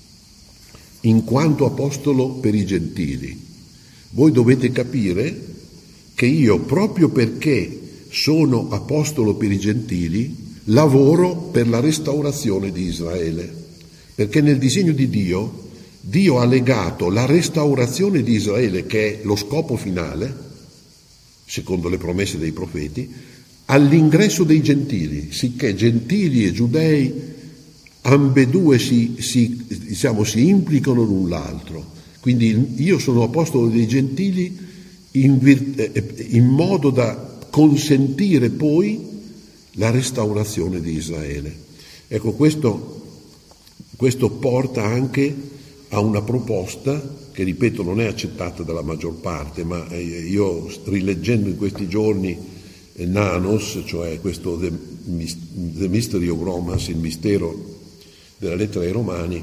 in quanto apostolo per i gentili. Voi dovete capire che io, proprio perché sono apostolo per i gentili, lavoro per la restaurazione di Israele, perché nel disegno di Dio, Dio ha legato la restaurazione di Israele, che è lo scopo finale, secondo le promesse dei profeti, all'ingresso dei gentili, sicché gentili e giudei ambedue si, si, diciamo, si implicano l'un l'altro. Quindi io sono apostolo dei gentili in, vir- in modo da consentire poi la restaurazione di Israele. Ecco, questo, questo porta anche a una proposta che, ripeto, non è accettata dalla maggior parte, ma io, rileggendo in questi giorni eh, Nanos, cioè questo The, The Mystery of Romans, il mistero della lettera ai Romani,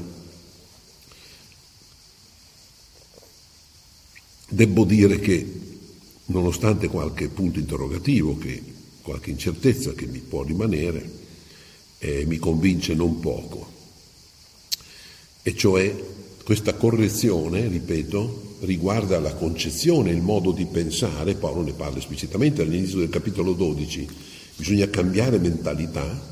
devo dire che, nonostante qualche punto interrogativo, che, qualche incertezza che mi può rimanere, eh, mi convince non poco. E cioè questa correzione, ripeto, riguarda la concezione, il modo di pensare. Paolo ne parla esplicitamente all'inizio del capitolo dodici. Bisogna cambiare mentalità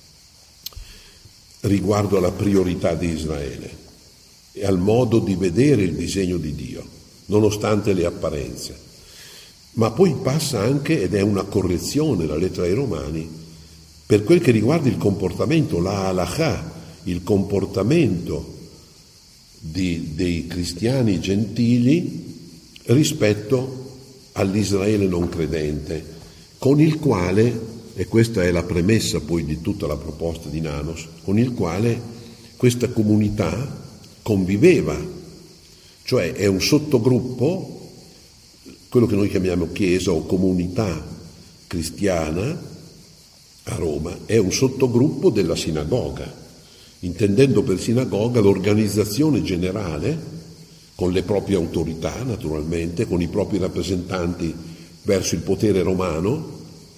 riguardo alla priorità di Israele e al modo di vedere il disegno di Dio, nonostante le apparenze. Ma poi passa anche, ed è una correzione, la lettera ai Romani, per quel che riguarda il comportamento, la halakha, il comportamento di, dei cristiani gentili rispetto all'Israele non credente, con il quale, e questa è la premessa poi di tutta la proposta di Nanos, con il quale questa comunità conviveva, cioè è un sottogruppo, quello che noi chiamiamo chiesa o comunità cristiana a Roma, è un sottogruppo della sinagoga, intendendo per sinagoga l'organizzazione generale, con le proprie autorità naturalmente, con i propri rappresentanti verso il potere romano,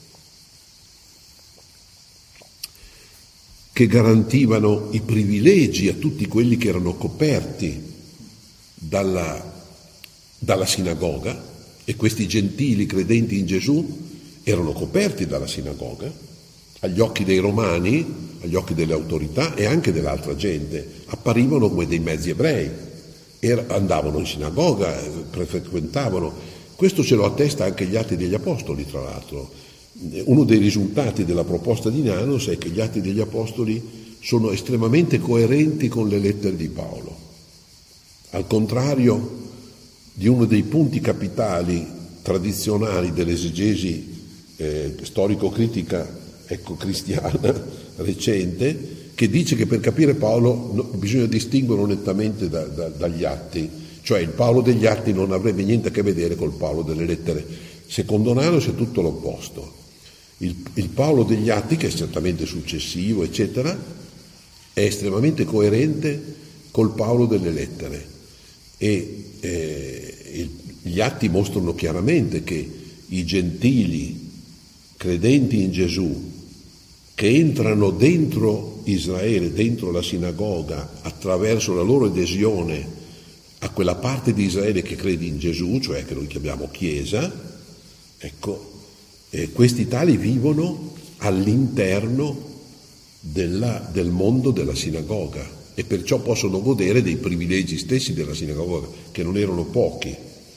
che garantivano i privilegi a tutti quelli che erano coperti dalla, dalla sinagoga, e questi gentili credenti in Gesù erano coperti dalla sinagoga, agli occhi dei romani, agli occhi delle autorità e anche dell'altra gente, apparivano come dei mezzi ebrei, er- andavano in sinagoga, frequentavano, Questo ce lo attesta anche gli Atti degli Apostoli, tra l'altro. Uno dei risultati della proposta di Nanos è che gli Atti degli Apostoli sono estremamente coerenti con le lettere di Paolo. Al contrario di uno dei punti capitali tradizionali dell'esegesi eh, storico-critica ecco, cristiana recente, che dice che per capire Paolo no, bisogna distinguerlo nettamente da, da, dagli Atti, cioè il Paolo degli Atti non avrebbe niente a che vedere col Paolo delle lettere. Secondo Nanos è tutto l'opposto. Il, il Paolo degli Atti, che è certamente successivo, eccetera, è estremamente coerente col Paolo delle lettere e eh, il, gli Atti mostrano chiaramente che i gentili credenti in Gesù che entrano dentro Israele, dentro la sinagoga, attraverso la loro adesione a quella parte di Israele che crede in Gesù, cioè che noi chiamiamo Chiesa, ecco, eh, questi tali vivono all'interno della, del mondo della sinagoga e perciò possono godere dei privilegi stessi della sinagoga, che non erano pochi.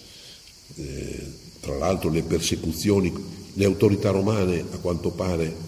Eh, tra l'altro le persecuzioni, le autorità romane, a quanto pare,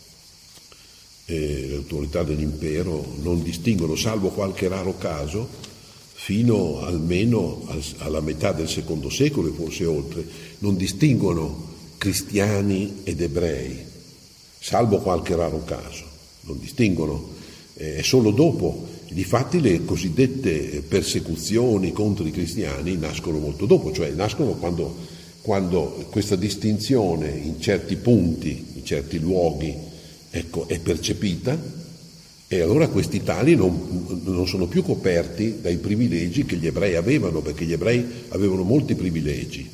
e le autorità dell'impero non distinguono, salvo qualche raro caso, fino almeno al, alla metà del secondo secolo e forse oltre, non distinguono cristiani ed ebrei, salvo qualche raro caso, non distinguono, è eh, solo dopo. Difatti le cosiddette persecuzioni contro i cristiani nascono molto dopo, cioè nascono quando, quando questa distinzione in certi punti, in certi luoghi, ecco, è percepita e allora questi tali non, non sono più coperti dai privilegi che gli ebrei avevano, perché gli ebrei avevano molti privilegi.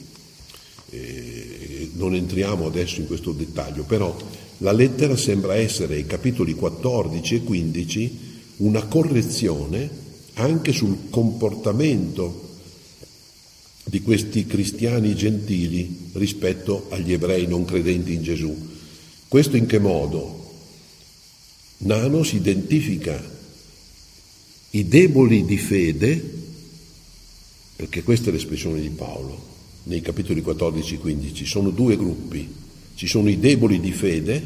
Eh, non entriamo adesso in questo dettaglio, però la lettera sembra essere, ai capitoli quattordici e quindici, una correzione anche sul comportamento di questi cristiani gentili rispetto agli ebrei non credenti in Gesù. Questo in che modo? Nanos identifica i deboli di fede, perché questa è l'espressione di Paolo, nei capitoli quattordici e quindici, sono due gruppi, ci sono i deboli di fede,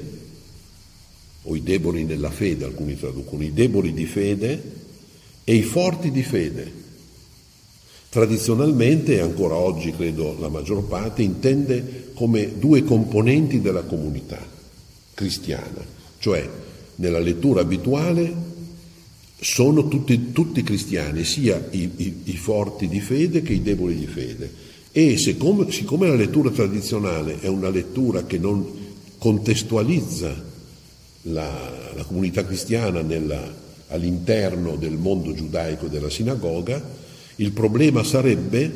o i deboli nella fede, alcuni traducono, i deboli di fede e i forti di fede. Tradizionalmente, e ancora oggi credo la maggior parte, intende come due componenti della comunità cristiana, cioè nella lettura abituale sono tutti, tutti cristiani, sia i, i, i forti di fede che i deboli di fede. E siccome, siccome la lettura tradizionale è una lettura che non contestualizza la, la comunità cristiana nella, all'interno del mondo giudaico della sinagoga, il problema sarebbe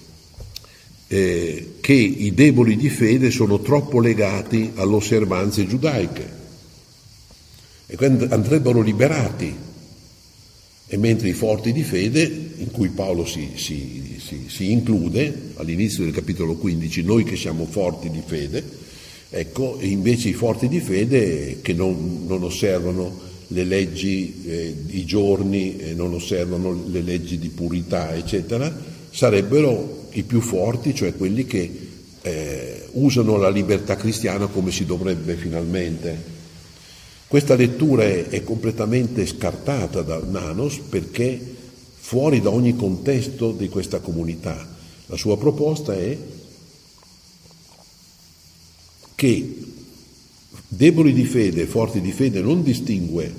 eh, che i deboli di fede sono troppo legati alle osservanze giudaiche e quindi andrebbero liberati, e mentre i forti di fede, in cui Paolo si, si, si, si include all'inizio del capitolo quindici, noi che siamo forti di fede, ecco, invece i forti di fede che non, non osservano le leggi, eh, i giorni, eh, non osservano le leggi di purità, eccetera, sarebbero i più forti, cioè quelli che eh, usano la libertà cristiana come si dovrebbe finalmente. Questa lettura è, è completamente scartata da Nanos perché fuori da ogni contesto di questa comunità. La sua proposta è che deboli di fede e forti di fede non distingue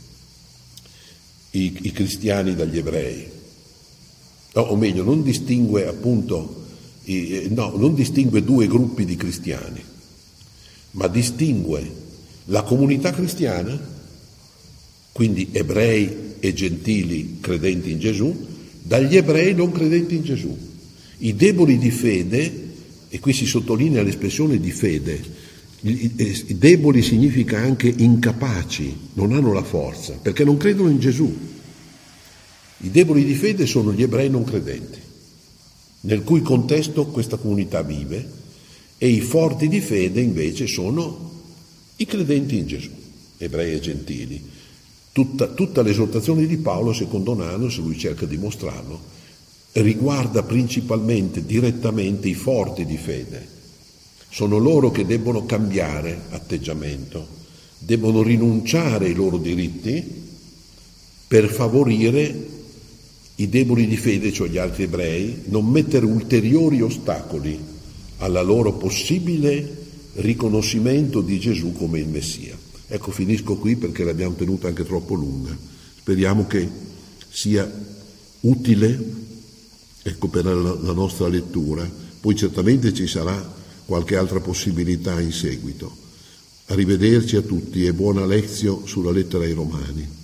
i, i cristiani dagli ebrei, no, o meglio, non distingue appunto, i, no, non distingue due gruppi di cristiani, ma distingue la comunità cristiana, quindi ebrei e gentili credenti in Gesù, dagli ebrei non credenti in Gesù. I deboli di fede, e qui si sottolinea l'espressione di fede, i deboli significa anche incapaci, non hanno la forza, perché non credono in Gesù. I deboli di fede sono gli ebrei non credenti, nel cui contesto questa comunità vive, e i forti di fede invece sono i credenti in Gesù, ebrei e gentili. Tutta, tutta l'esortazione di Paolo, secondo Nanos, lui cerca di mostrarlo, riguarda principalmente, direttamente, i forti di fede. Sono loro che debbono cambiare atteggiamento, debbono rinunciare ai loro diritti per favorire i deboli di fede, cioè gli altri ebrei, non mettere ulteriori ostacoli alla loro possibile riconoscimento di Gesù come il Messia. Ecco, finisco qui perché l'abbiamo tenuta anche troppo lunga. Speriamo che sia utile, ecco, per la, la nostra lettura. Poi certamente ci sarà qualche altra possibilità in seguito. Arrivederci a tutti e buona lezione sulla lettera ai Romani.